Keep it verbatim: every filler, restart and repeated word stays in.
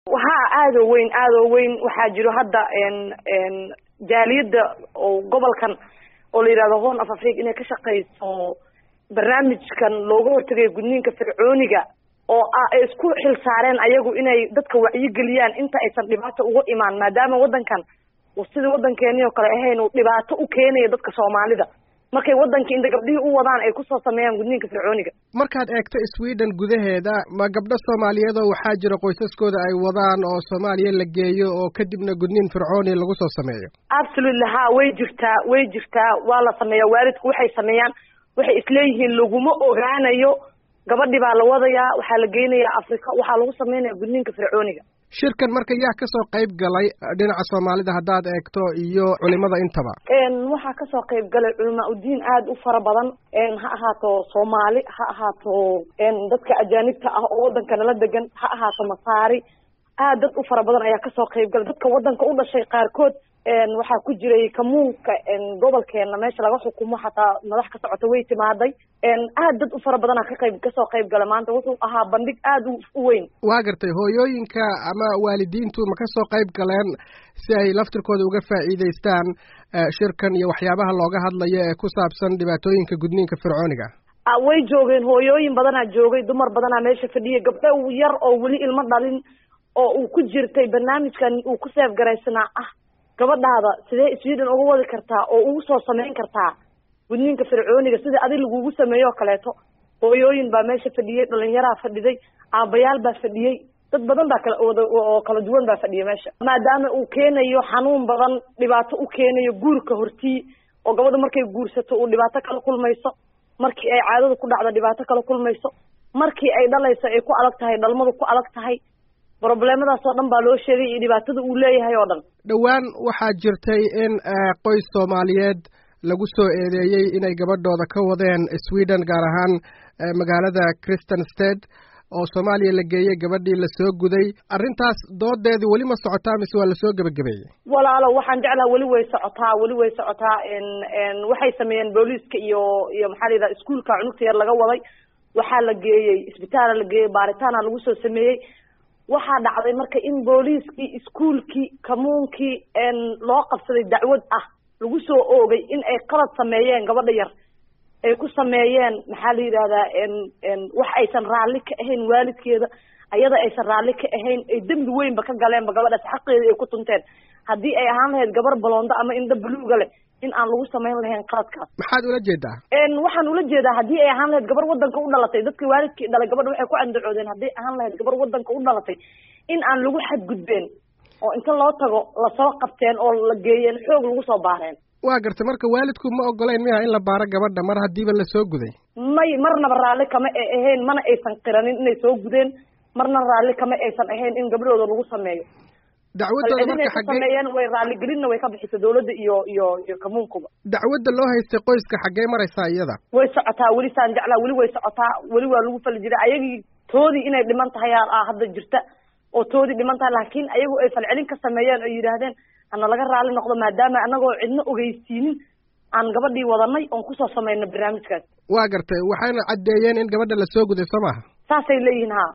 waxaa aad u weyn aad u weyn waxaa jiro hadda een een jaaliyada oo gobolkan oo la yiraahdo Horn of Africa inay ka shaqeyso barnaamijkan looga hortagay gudniinka fircooniga oo ay isku xil saareen ayagu inay dadka wacyi geliyaan inta aysan dhibaato uga imaan maadaama wadankan uu sida wadankeena oo kale ahayn uu dhibaato u keenayo dadka Soomaalida markay wadanka inta gabdhihii u wadaan ay ku soo sameeyaan gudniinka fircooniga markaad eegto Sweden gudaheeda ma gabdho Soomaaliyeed oo waxaa jira qoysaskooda ay wadaan oo Soomaaliya la geeyo oo kadibna gudniin fircooni lagu soo sameeyo absolutely ha way jirtaa way jirtaa waa la sameeyaa waalidku waxay sameeyaan waxay isleeyihiin laguma ogaanayo gabadhi baa la wadayaa waxaa la geynayaa Afrika waxaa lagu sameeyaa gudniinka fircooniga shirkan marka yaa ka soo qayb galay dhinaca Soomaalida hadaad eegto iyo culimada intaba een waxa ka soo qayb galay culimo u diin aad u fara badan een ha ahaato Soomaali ha ahaato een dadka ajaanibta ah oo wadanka la degan ha ahaato Masaari aad dad u fara badan ayaa ka soo qayb galay dadka wadanka u dhashay qaarkood een waxa ku jiray kamuunka een gobolkeena meesha laga xukumo xataa madax ka socota way timaaday een aad dad u fara badan ka qayb ka soo qayb galay maanta wuxuu ahaa bandhig aad u weyn waa gartay hooyooyinka ama waalidiintu ma ka soo qayb galeen si ay laftirkooda uga faa'iideystaan shirkan iyo waxyaabaha looga hadlayo ee ku saabsan dhibaatooyinka gudniinka fircooniga way joogeen hooyooyin badanaa joogay dumar badanaa meesha fadhiyay gabdho yar oo weli ilmo dhalin oo uu ku jirtay barnaamijkan uu ku seef garaysanaa ah gabadhaada sidee Sweden uga wadi kartaa oo ugu soo sameyn kartaa gudniinka fircooniga sida adiga lagu sameeyo kaleeto hooyooyin baa meesha fadhiyay dhalinyaro fadhiday aabayaal baa fadhiyay dad badan baa kala oo kala duwan baa fadhiyay meesha maadaama uu keenayo xanuun badan dhibaato u keenayo guurka hortii oo gabadha markay guursato uu dhibaato kala kulmayso markii ay caadada ku dhacdo dhibaato kala kulmayso markii ay dhalayso ay ku adag tahay dhalmadu ku adag tahay problemadaas oo dhan baa loo sheegay iyo dhibaatada uu leeyahay oo dhan dhawaan waxaa jirtay in qoys Soomaaliyeed lagu soo eedeeyay inay gabadhooda ka wadeen Sweden gaar ahaan magaalada Kristianstad oo Soomaaliya la geeyay gabadhii la soo guday arrintaas doodeedii wali ma socotaa mise waa la soo gabagabeeyay walaalo waxaan jeclahay wali way socotaa wali way socotaa in in waxay sameeyeen booliiska iyo iyo maxaa la yiraahdaa iskuulka cunugta yar laga waday waxaa la geeyay isbitaal la geeyay baaritaan lagu soo sameeyay waxaa dhacday marka in booliiskii iskuulkii kamuunkii een loo qabsaday dacwad ah lagu soo oogay in ay qalad sameeyeen gabadha yar ay ku sameeyeen maxaa la yiraahdaa een een wax aysan raalli ka ahayn waalidkeeda ayada aysan raalli ka ahayn ay dambi weynba ka galeenba gabadhaas xaqeeda ay ku tunteen haddii ay ahaan lahayd gabar balonda ama indha buluuga leh in aan lagu sameyn lahayn qaladkaas maxaad ula jeedaa een waxaan ula jeedaa haddii ay ahaan lahayd gabar wadanka u dhalatay dadkii waalidkii dhalay gabadha waxay ku andacoodeen haddii ahaan lahayd gabar wadanka u dhalatay in aan lagu xadgudbeen oo inta loo tago la soo qabteen oo la geeyeen xoog lagu soo baareen waa gartay marka waalidku ma ogoleen miyaa in la baaro gabadha mar hadiiba la soo guday may marnaba raalli kama ay ahayn mana aysan qiranin inay soo gudeen marna raalli kama aysan ahayn in gabadhooda lagu sameeyo dacwadda marka xagee sameeyeen way raalli gelinna way ka bixisay dawladda iyo iyo iyo kamuunkuba dacwadda loo haystay qoyska xagee maraysaa iyada way socotaa weli saan jeclaa weli way socotaa weli waa lagu fali jiray ayagii toodii inay dhiman tahay aa hadda jirta oo toodii dhiman tahay laakiin ayagu ay falcelin ka sameeyeen oo yiraahdeen ana laga raali noqdo maadaama anagoo cidna ogeysiinin aan gabadhii wadanay oon ku soo sameeyna barnaamijkaas waa gartay waxayna cadeeyeen in gabadha la soo guday Soomaha saasay leeyihiin ha